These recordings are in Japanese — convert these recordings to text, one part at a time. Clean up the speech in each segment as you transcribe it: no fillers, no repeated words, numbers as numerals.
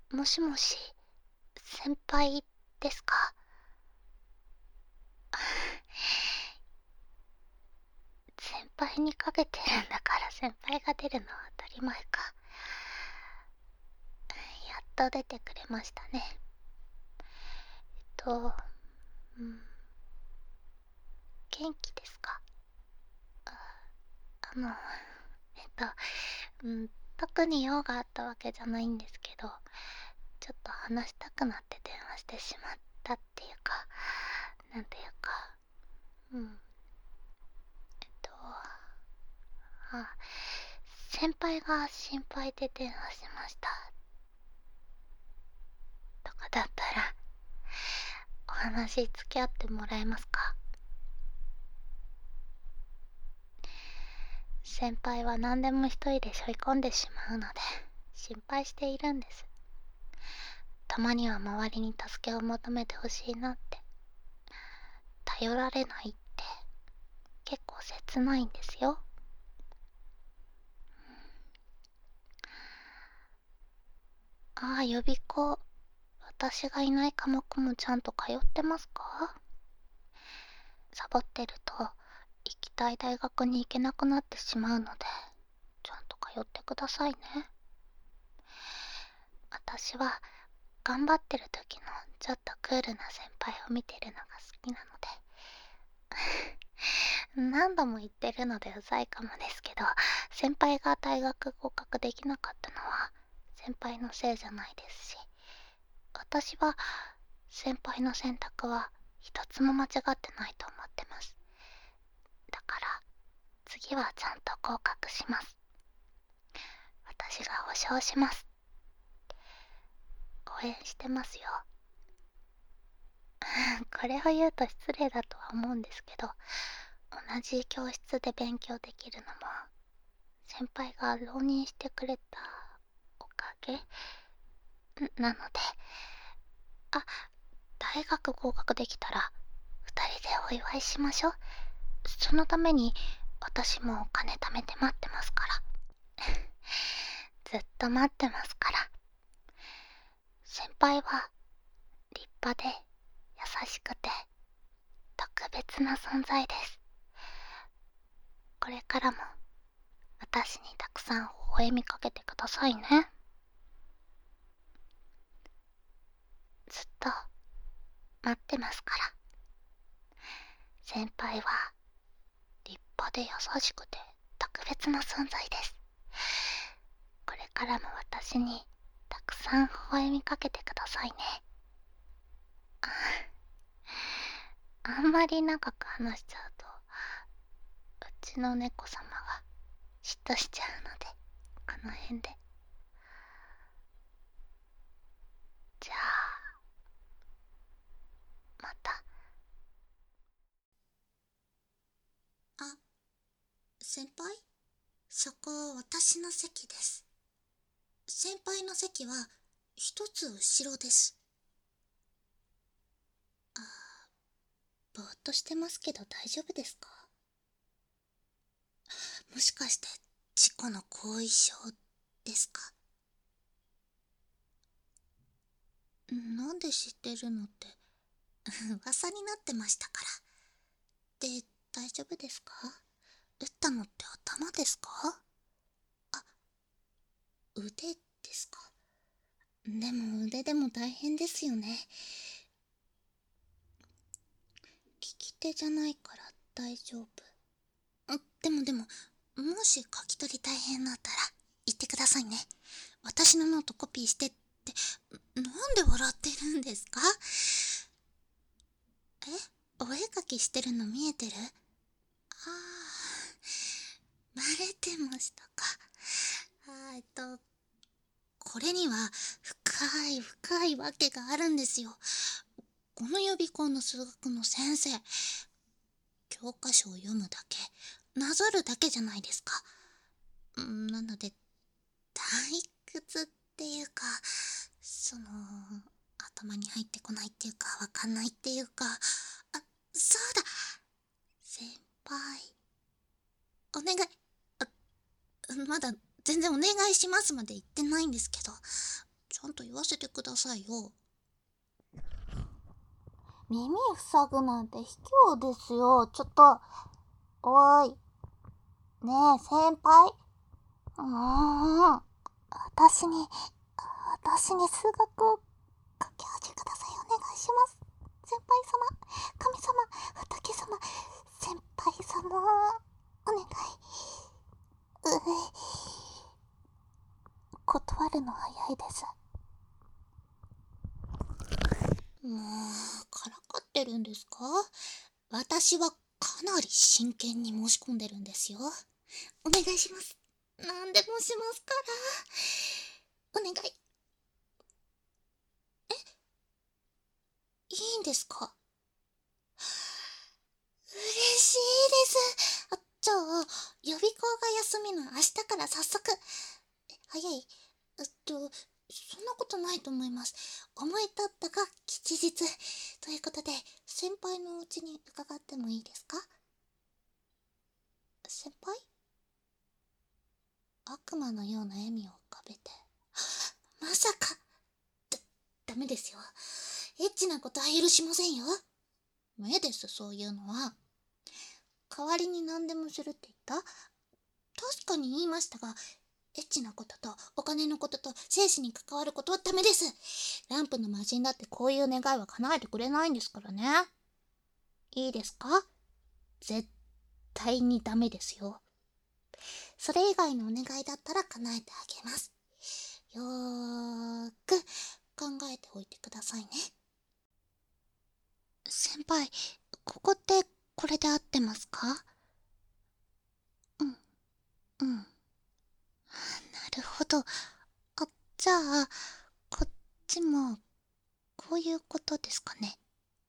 もしもし、先輩ですか？先輩にかけてるんだから先輩が出るのは当たり前か。やっと出てくれましたね。うん、元気ですか？ああの、うん、特に用があったわけじゃないんですけど、ちょっと話したくなって電話してしまったっていうか、なんていうか、うん、あ、先輩が心配で電話しましたとかだったら、お話付き合ってもらえますか？先輩は何でも一人で背負い込んでしまうので心配しているんです。たまには周りに助けを求めてほしいなって。頼られないって結構切ないんですよ。ああ、予備校、私がいない科目もちゃんと通ってますか？サボってると行きたい大学に行けなくなってしまうので、ちゃんと通ってくださいね。私は頑張ってる時のちょっとクールな先輩を見てるのが好きなので何度も言ってるのでうざいかもですけど、先輩が大学合格できなかったのは先輩のせいじゃないですし、私は先輩の選択は一つも間違ってないと思ってます。だから次はちゃんと合格します。私が保証します。応援してますよ。これを言うと失礼だとは思うんですけど、同じ教室で勉強できるのも先輩が浪人してくれたおかげなので、あ、大学合格できたら二人でお祝いしましょう。そのために私もお金貯めて待ってますから。ずっと待ってますから。先輩は立派で優しくて特別な存在です。これからも私にたくさん微笑みかけてくださいね。ずっと待ってますから。先輩は立派で優しくて特別な存在です。これからも私にたくさん微笑みかけてくださいね。あんまり長く話しちゃうとうちの猫様が嫉妬しちゃうので、この辺で。じゃあまた。 あ、先輩、そこ私の席です。先輩の席は一つ後ろです。ぼーっとしてますけど大丈夫ですか？もしかして事故の後遺症ですか？なんで知ってるのって噂になってましたから。で、大丈夫ですか？打ったのって頭ですか？あ、腕ですか？でも腕でも大変ですよね。利き手じゃないから大丈夫。でも、もし書き取り大変だったら言ってくださいね。私のノートコピーしてって、なんで笑ってるんですか？お絵描きしてるの見えてる？あバレてましたか。これには深いわけがあるんですよ。この予備校の数学の先生、教科書を読むだけ、なぞるだけじゃないですか。なので、退屈っていうか、頭に入ってこないっていうか、わかんないっていうか、そうだ、先輩、お願い、まだ全然お願いしますまで言ってないんですけど、 ちゃんと言わせてくださいよ。 耳塞ぐなんて卑怯ですよ。ちょっと。おーい。ねえ、先輩。私に数学をかけ教えください。お願いします。先輩様、神様、仏様、先輩様、お願い。断るの早いです。 もう、からかってるんですか？私はかなり真剣に申し込んでるんですよ。お願いします。何でもしますから。お願い。いいんですか？嬉しいです。じゃあ、予備校が休みの明日から早速。早い？そんなことないと思います。思い立ったが吉日。ということで、先輩のお家に伺ってもいいですか？先輩？悪魔のような笑みを浮かべて。まさか。ダメですよ。エッチなことは許しませんよ。目です、そういうのは。代わりに何でもするって言った？確かに言いましたが、エッチなこととお金のことと生死に関わることはダメです。ランプの魔人だってこういう願いは叶えてくれないんですからね。いいですか？絶対にダメですよ。それ以外のお願いだったら叶えてあげます。よーく考えておいてくださいね。先輩、ここってこれで合ってますか？なるほど。じゃあ、こっちも、こういうことですかね。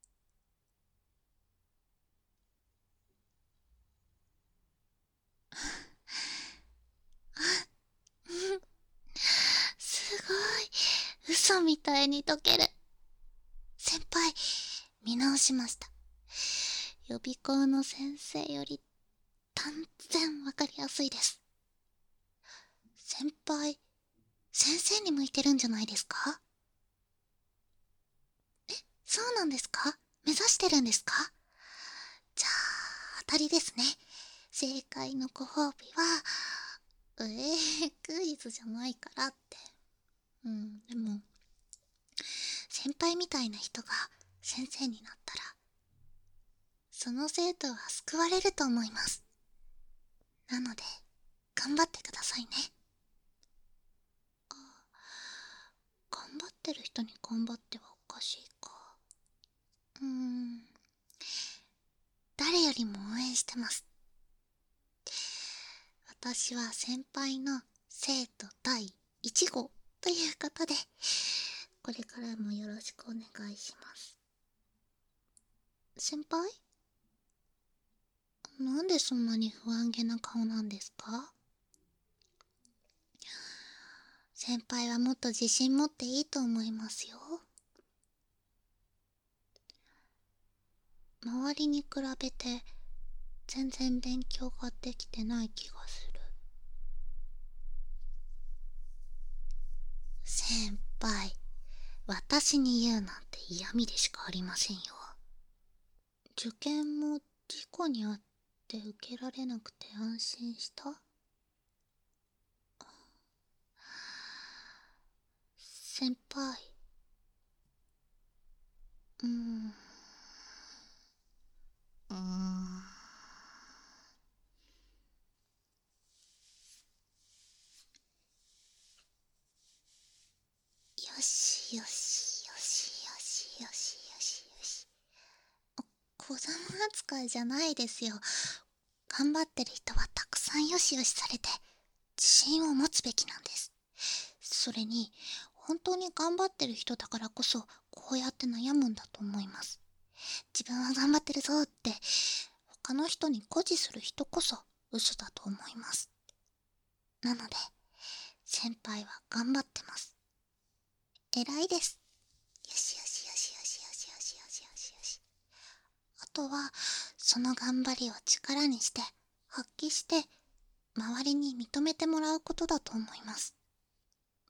すごい。嘘みたいに解ける。先輩、見直しました。予備校の先生より断然わかりやすいです。先輩、先生に向いてるんじゃないですか？そうなんですか？目指してるんですか？じゃあ、当たりですね。正解のご褒美は、クイズじゃないからって。でも、先輩みたいな人が先生になったら、その生徒は救われると思います。なので、頑張ってくださいね。頑張ってる人に頑張ってはおかしいか。誰よりも応援してます。私は先輩の生徒第1号ということで、これからもよろしくお願いします。先輩？なんでそんなに不安げな顔なんですか？先輩はもっと自信持っていいと思いますよ。周りに比べて全然勉強ができてない気がする。先輩、私に言うなんて嫌味でしかありませんよ。受験も事故にあって受けられなくて安心した？先輩、うーん。うーん。よしよしよしよしよしよしよし。子供扱いじゃないですよ。頑張ってる人はたくさんよしよしされて自信を持つべきなんです。それに本当に頑張ってる人だからこそこうやって悩むんだと思います。自分は頑張ってるぞって他の人に誇示する人こそ嘘だと思います。なので先輩は頑張ってます。偉いです。よしよしよしよしよしよしよしよしよし。あとはその頑張りを力にして発揮して周りに認めてもらうことだと思います。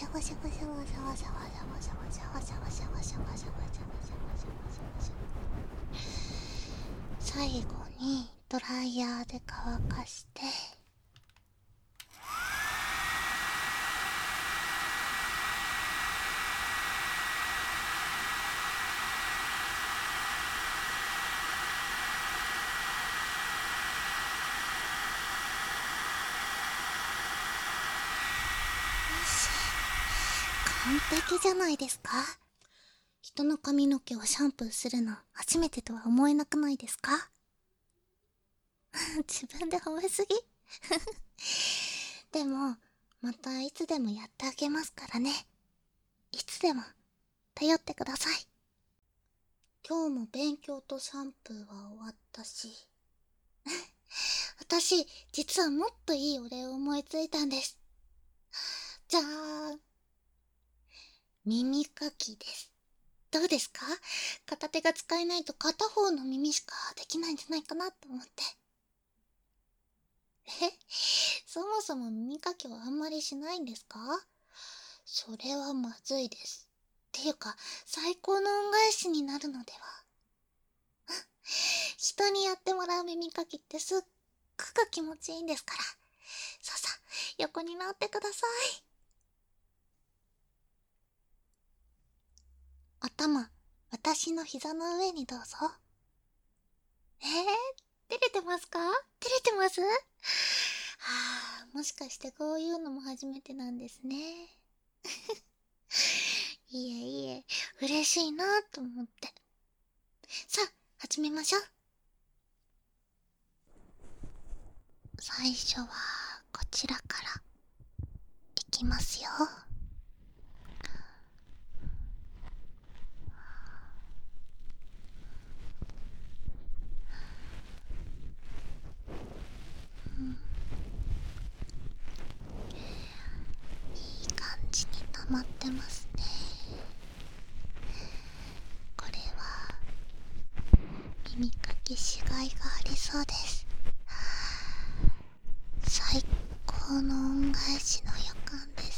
シャワシャワシャワシャワシャワシャワシャワシャワシャワシャワシャワシャワシャワシャワシャワシャワシャワ。最後にドライヤーで乾かして、完璧じゃないですか。人の髪の毛をシャンプーするの初めてとは思えなくないですか？自分で褒めすぎ。でもまたいつでもやってあげますからね。いつでも頼ってください。今日も勉強とシャンプーは終わったし、私実はもっといいお礼を思いついたんです。じゃあ耳かきです。どうですか？片手が使えないと片方の耳しかできないんじゃないかなと思って。 そもそも耳かきはあんまりしないんですか？それはまずいです。っていうか、最高の恩返しになるのでは。人にやってもらう耳かきってすっごく気持ちいいんですから。さあさあ、横になってください。頭、私の膝の上にどうぞ。照れてますか？照れてます？はあ、もしかしてこういうのも初めてなんですね。いえいえ、嬉しいなと思って。さあ、始めましょう。最初はこちらからいきますよ。いい感じに溜まってますね。これは耳かきしがいがありそうです。最高の恩返しの予感です。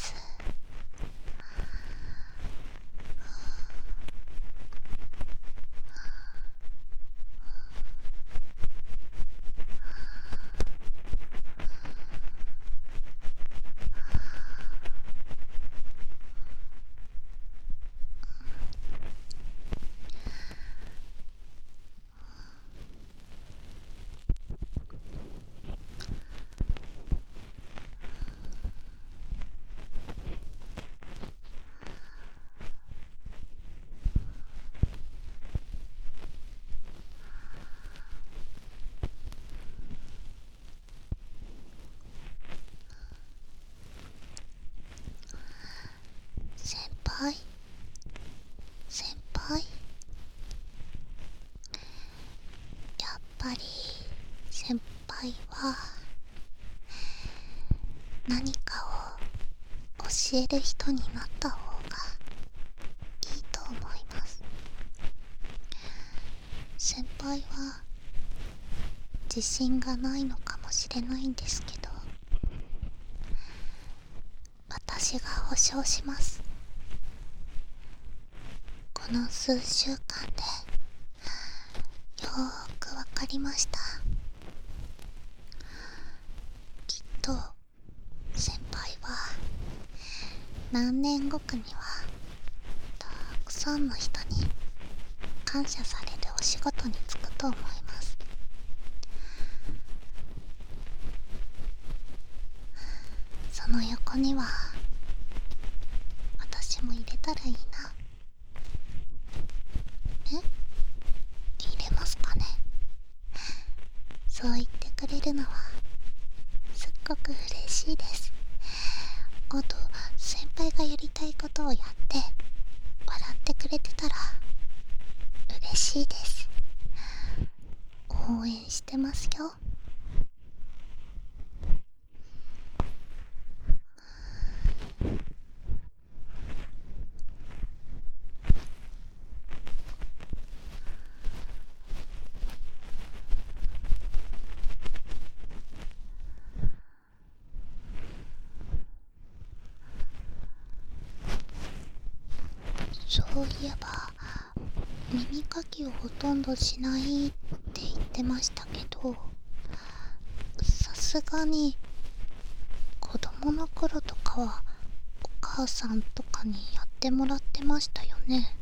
先輩、先輩、やっぱり先輩は何かを教える人になった方がいいと思います。先輩は自信がないのかもしれないんですけど、私が保証します。この数週間でよーくわかりました。きっと先輩は何年後かにはたくさんの人に感謝されるお仕事に就くと思います。その横には私も入れたらいいな。入れますかね。そう言ってくれるのはすっごく嬉しいです。あと先輩がやりたいことをやって笑ってくれてたら嬉しいです。応援してますよ。そういえば耳かきをほとんどしないって言ってましたけど、さすがに子供の頃とかはお母さんとかにやってもらってましたよね。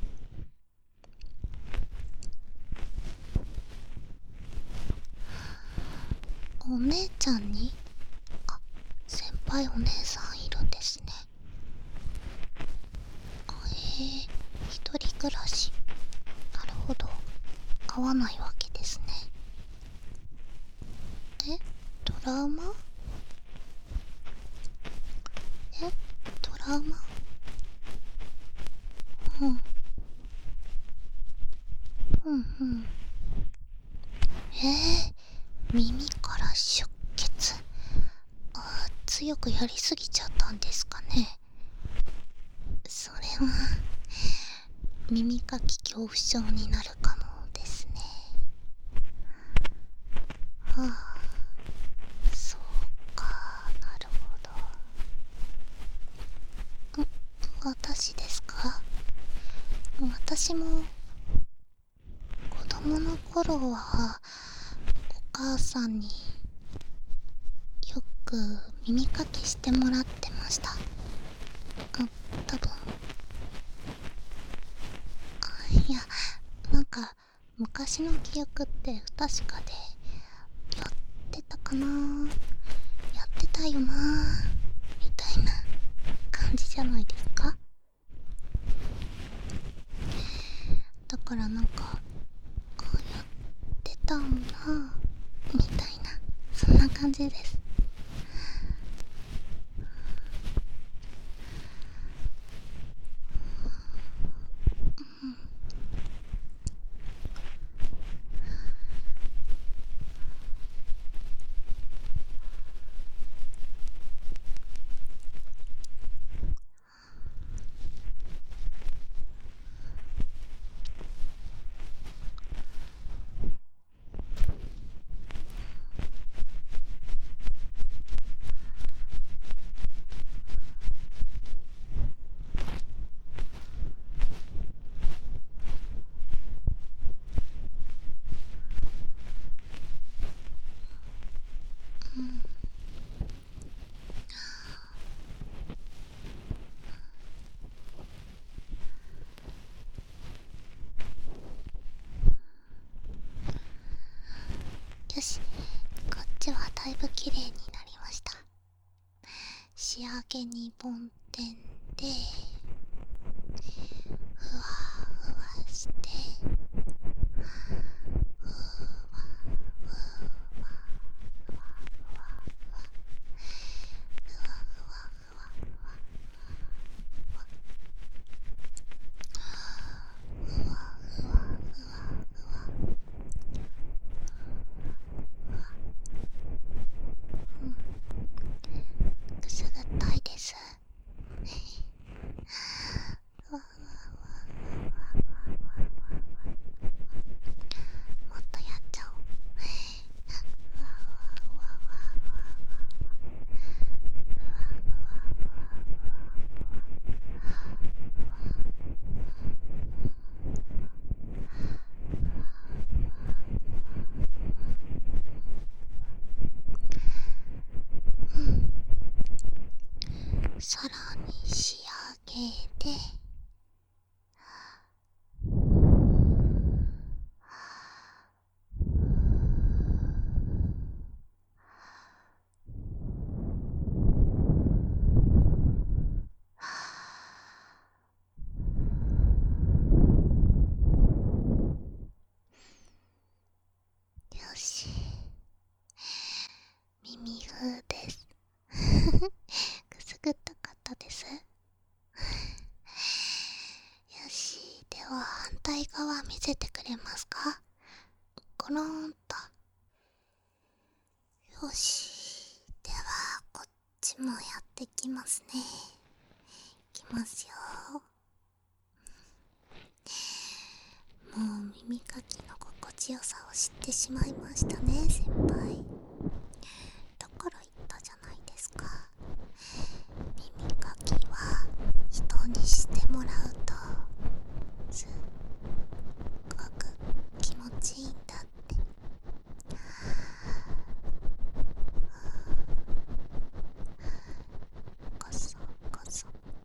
お姉ちゃんに？あ、先輩お姉さんいるんですね。一人暮らし。なるほど、合わないわけですね。トラウマ？トラウマ？うん。うんうん。耳から出血。強くやりすぎちゃったんですかね。それは耳かき恐怖症になるかもですね。はあ、そう私ですか？私も子供の頃はお母さんによく耳かきしてもらってました。多分、いや、なんか昔の記憶って不確かで、やってたかな、やってたよなみたいな感じじゃないですか。だからなんか、やってたんだみたいな、そんな感じです。よし、こっちはだいぶ綺麗になりました。仕上げに梵天でふわふわして、ふわふわふわふわふわふわふわふわふわふわふわくすぐったいです。ふわふわもっとやっちゃおう。ふわふわふわさらに仕上げて、よし、耳ふーです。くすぐったかったです。よし、では反対側見せてくれますか？コローンと。よし、ではこっちもやってきますね。いきますよ。もう耳かきの心地よさを知ってしまいましたね、先輩。だから言ったじゃないですか。耳かきは人にしてもらうとすっごく気持ちいいんだって。こそこそ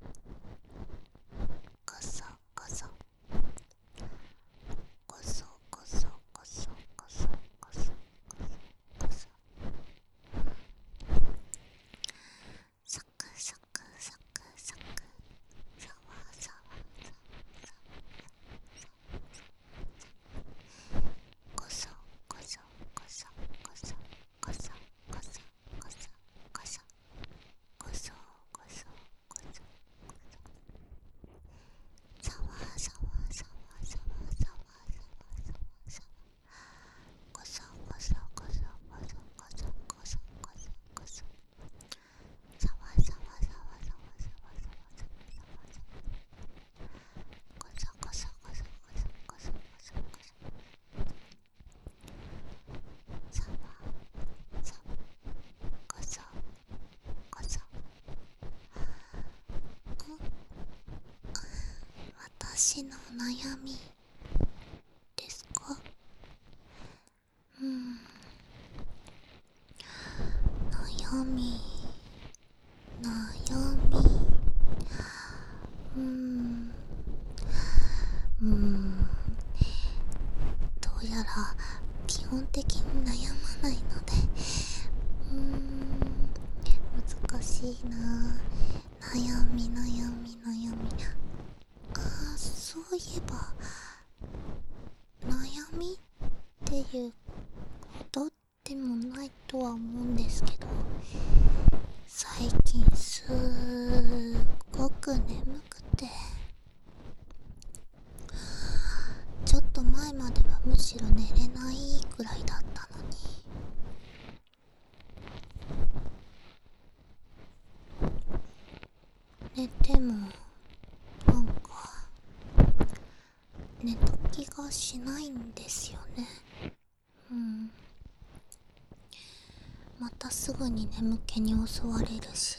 こそこそこそこそこそこそこそこそこそ私の悩みですか？悩み、悩み。どうやら基本的に悩まないので、難しいな。悩み、悩み、悩み。そういえば、悩みっていうほどでもないとは思うんですけど、最近すっごく眠くて、ちょっと前まではむしろ寝れないくらいだったのに、寝てもなんか寝た気がしないんですよね。またすぐに眠気に襲われるし、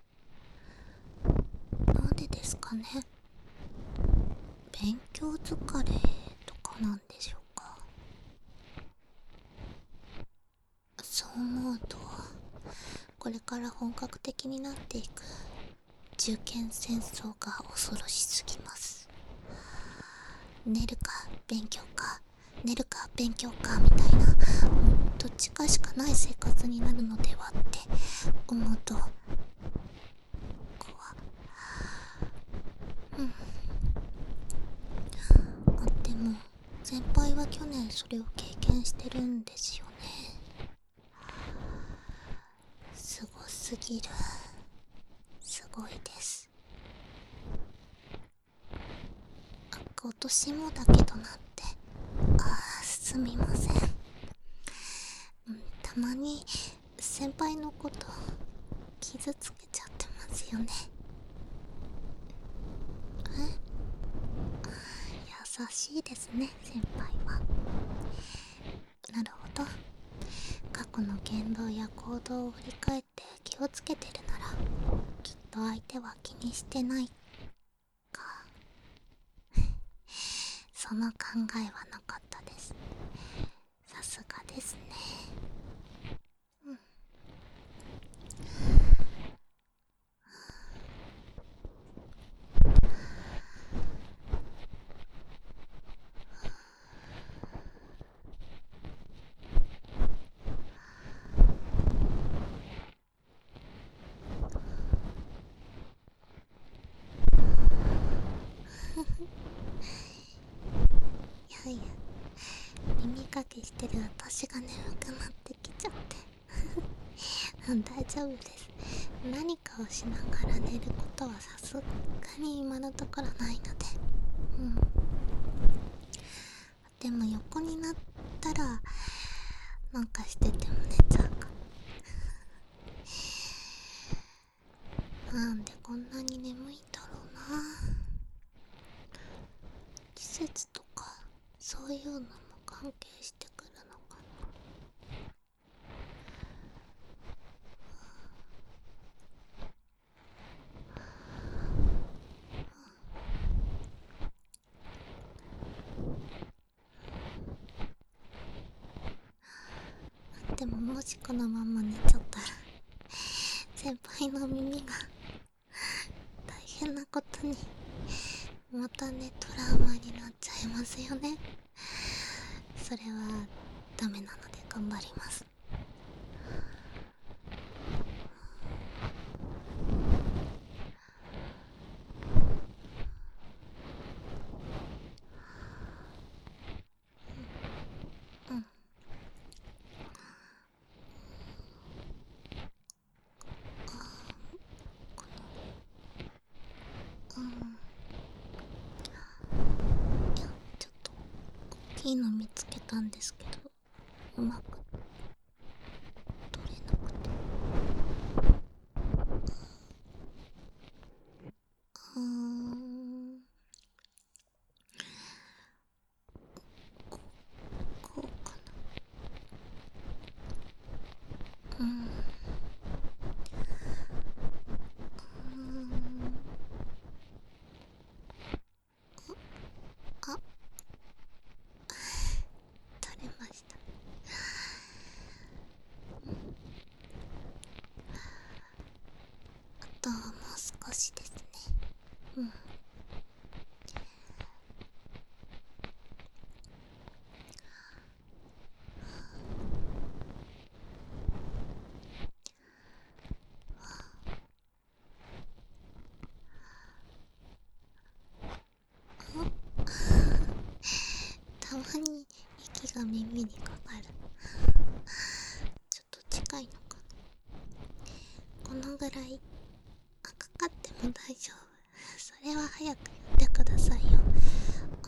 なんでですかね。勉強疲れとかなんでしょうか。そう思うと、これから本格的になっていく受験戦争が恐ろしすぎます。寝るか勉強か、寝るか勉強かみたいな、どっちかしかない生活になるのではって思うと、でも先輩は去年それを経験してるんですよね。すごすぎる。すごいです。今年もだけどなって。すみません。たまに先輩のこと傷つけちゃってますよね。優しいですね、先輩は。なるほど。過去の言動や行動を振り返って気をつけてるなら、きっと相手は気にしてないか。その考えはなかったです。さすがですね。いやいや、耳かきしてる私が眠くなってきちゃって大丈夫です。何かをしながら寝ることはさすがに今のところないので。でも横になったらなんかしてても寝ちゃうかも。なんでこんなに眠いんだろうな。季節とかそういうのも関係してくるのかな。でももしこのまま寝ちゃったら先輩の耳が大変なことに、またね、トラウマになっちゃいますよね。それはダメなので頑張ります。いや、ちょっと大きいの見つけたんですけど、うまく取れなくて。うーんこうかな。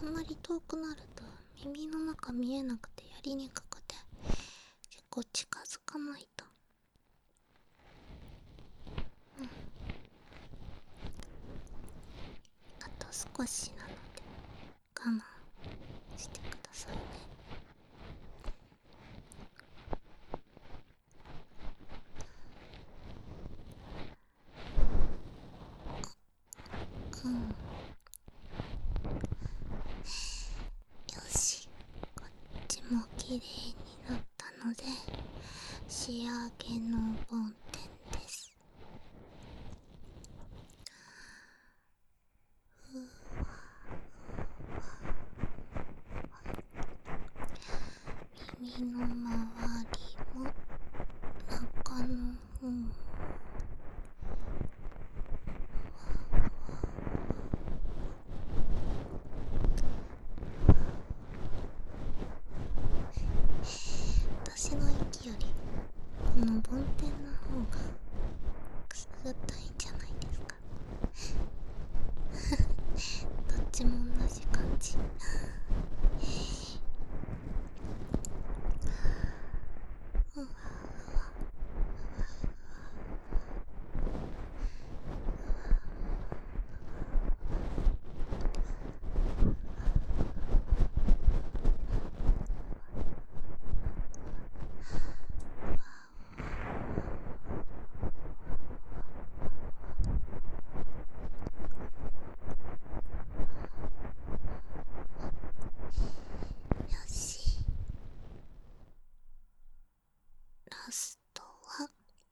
あんまり遠くなると耳の中見えなくてやりにくくて、結構近づかないと。あと少しなので我慢してくださいね。うん。よし、こっちも綺麗になったので仕上げの梵天です。耳の周りも中の方も私の息よりこの梵天の方がくすぐったいんじゃないですか。どっちも同じ感じ。よし、ラストは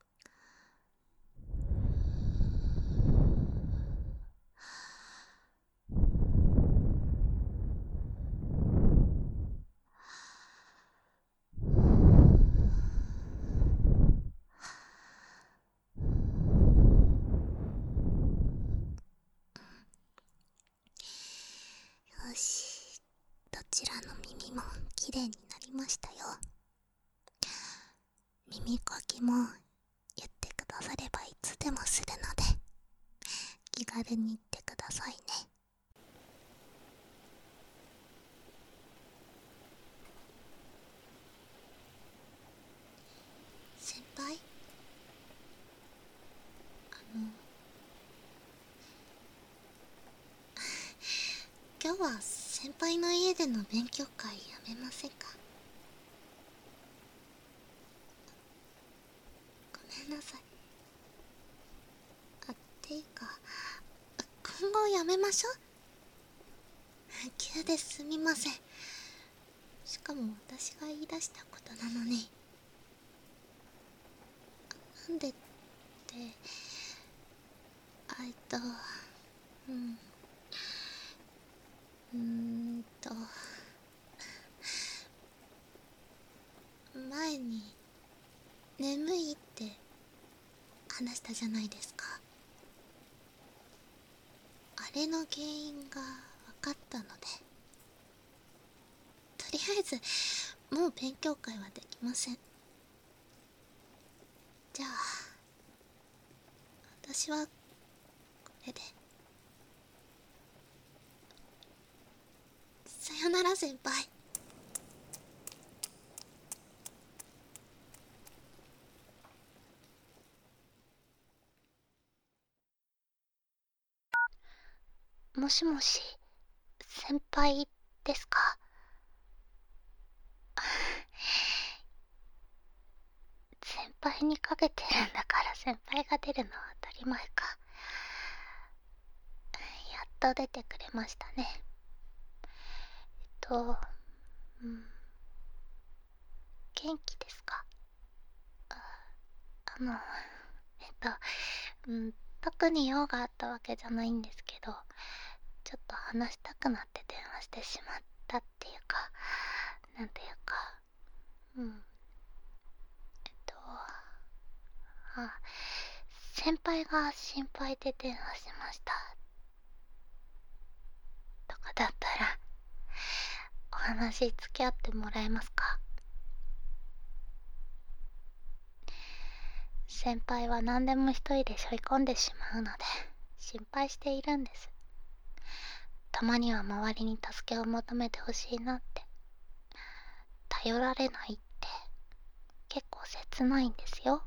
よし、どちらの耳もきれいになりましたよ。耳かきも言ってくださればいつでもするので気軽に言ってくださいね。先輩、今日は先輩の家での勉強会やめませんか？ごめんなさい。ていうか、今後やめましょう。急ですみません。しかも私が言い出したことなのに。なんでって、うん。前に眠いって話したじゃないですか。あれの原因が分かったので、とりあえずもう勉強会はできません。じゃあ私はこれで。さよなら先輩。 もしもし、先輩ですか？先輩にかけてるんだから先輩が出るのは当たり前か。やっと出てくれましたね。うん、元気ですか？あの、うん、特に用があったわけじゃないんですけど、ちょっと話したくなって電話してしまったっていうか、なんていうか、うん。あ、先輩が心配で電話しましたとかだったら、お話付き合ってもらえますか？先輩は何でも一人で背負い込んでしまうので心配しているんです。 たまには周りに助けを求めてほしいなって。頼られないって結構切ないんですよ。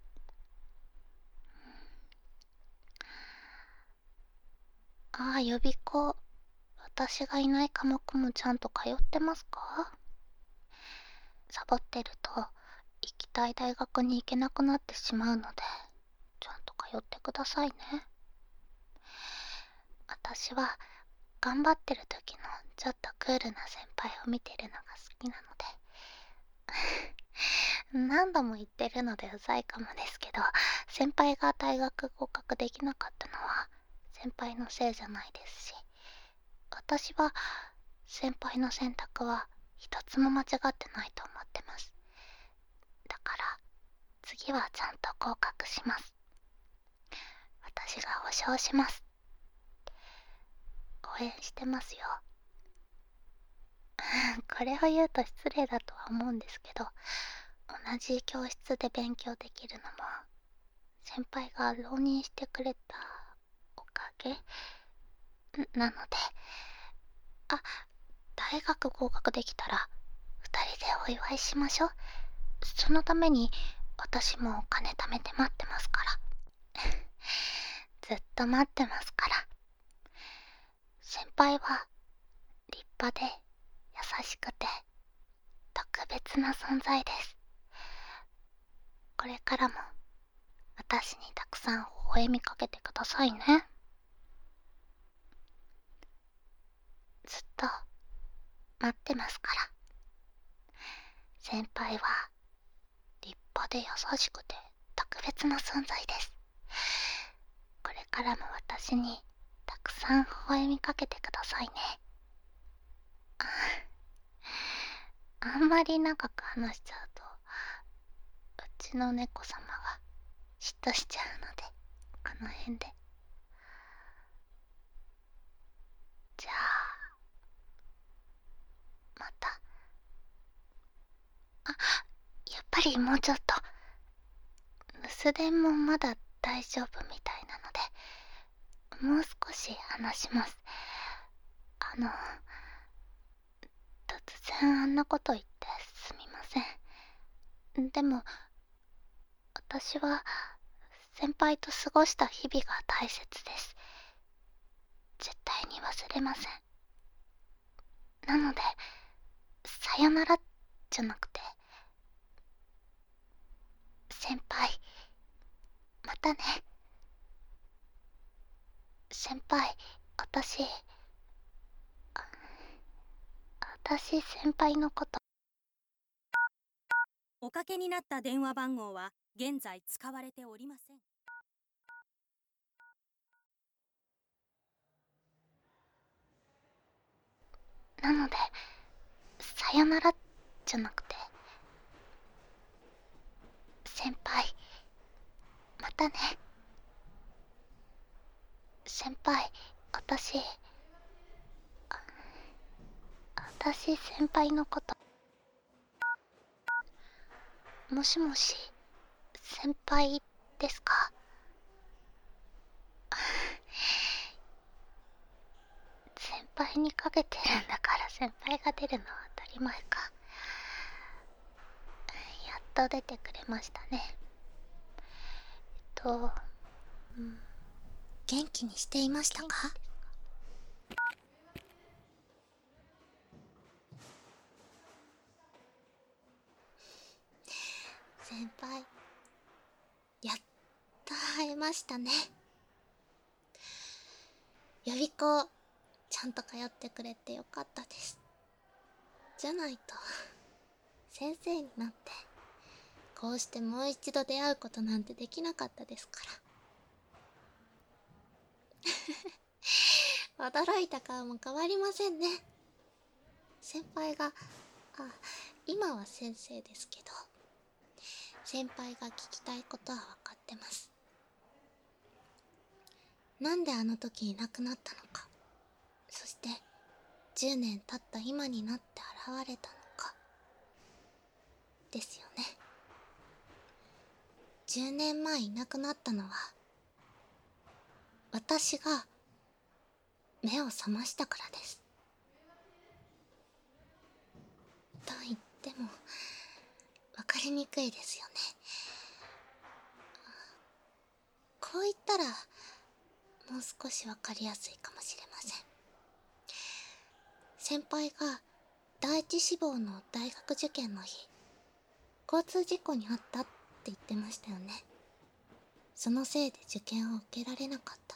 ああ、予備校。私がいない科目もちゃんと通ってますか？サボってると行きたい大学に行けなくなってしまうので、ちゃんと通ってくださいね。私は頑張ってる時のちょっとクールな先輩を見てるのが好きなので何度も言ってるのでうざいかもですけど、先輩が大学合格できなかったのは先輩のせいじゃないですし、私は先輩の選択は一つも間違ってないと思ってます。だから次はちゃんと合格します。私が保証します。応援してますよ。これを言うと失礼だとは思うんですけど、同じ教室で勉強できるのも先輩が浪人してくれたおかげなので、あ、大学合格できたら二人でお祝いしましょう。そのために私もお金貯めて待ってますから。ずっと待ってますから。先輩は立派で優しくて特別な存在です。これからも私にたくさん微笑みかけてくださいね。ずっと待ってますから。先輩は立派で優しくて特別な存在です。これからも私にたくさん微笑みかけてくださいね。あんまり長く話しちゃうとうちの猫様が嫉妬しちゃうので、この辺で。じゃあまた。やっぱりもうちょっと。留守電もまだ大丈夫みたいなので、もう少し話します。突然あんなこと言ってすみません。でも私は先輩と過ごした日々が大切です。絶対に忘れません。なのでさよならじゃなくて、先輩またね。先輩、私先輩のこと。 おかけになった電話番号は現在使われておりません。 なのでさよならじゃなくて、先輩またね。先輩、私先輩のこと。もしもし、先輩ですか？先輩にかけてるんだから先輩が出るのは当たり前か。やっと出てくれましたね。 元気にしていましたか？先輩、やっと会えましたね。予備校ちゃんと通ってくれてよかったです。じゃないと先生になってこうしてもう一度出会うことなんてできなかったですから。驚いた顔も変わりませんね。先輩が、今は先生ですけど、先輩が聞きたいことは分かってます。なんであの時いなくなったのか、そして10年経った今になって現れたのかですよね。10年前いなくなったのは私が目を覚ましたからです。と言っても分かりにくいですよね。こう言ったらもう少し分かりやすいかもしれません。先輩が第一志望の大学受験の日、交通事故に遭ったって言ってましたよね。そのせいで受験を受けられなかった。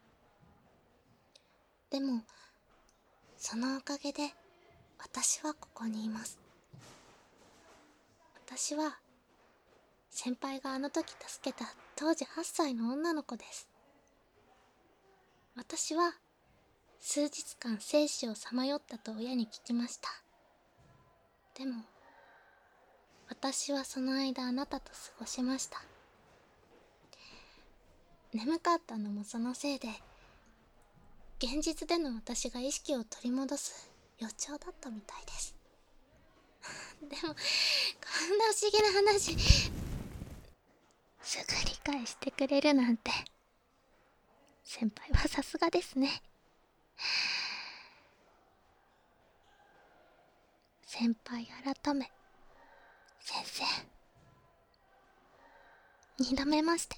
でもそのおかげで私はここにいます。私は先輩があの時助けた当時8歳の女の子です。私は数日間生死をさまよったと親に聞きました。でも私はその間あなたと過ごしました。眠かったのもそのせいで、現実での私が意識を取り戻す予兆だったみたいです。でもこんな不思議な話すぐ理解してくれるなんて、先輩はさすがですね。先輩改め先生、2度目まして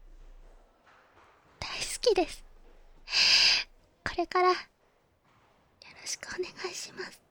大好きです。これからよろしくお願いします。